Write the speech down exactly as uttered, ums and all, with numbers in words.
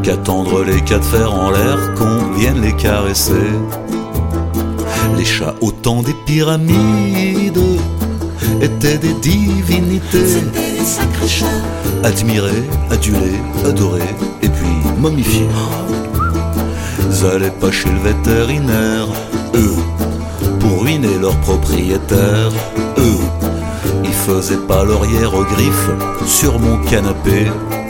qu'attendre les cas de fer en l'air qu'on vienne les caresser. Les chats au temps des pyramides étaient des divinités. C'était des sacrés chats, admirés, adulés, adorés et puis momifiés. Ils allaient pas chez le vétérinaire, eux, pour ruiner leur propriétaire, eux. Ils faisaient pas leur hiéroglyphe sur mon canapé.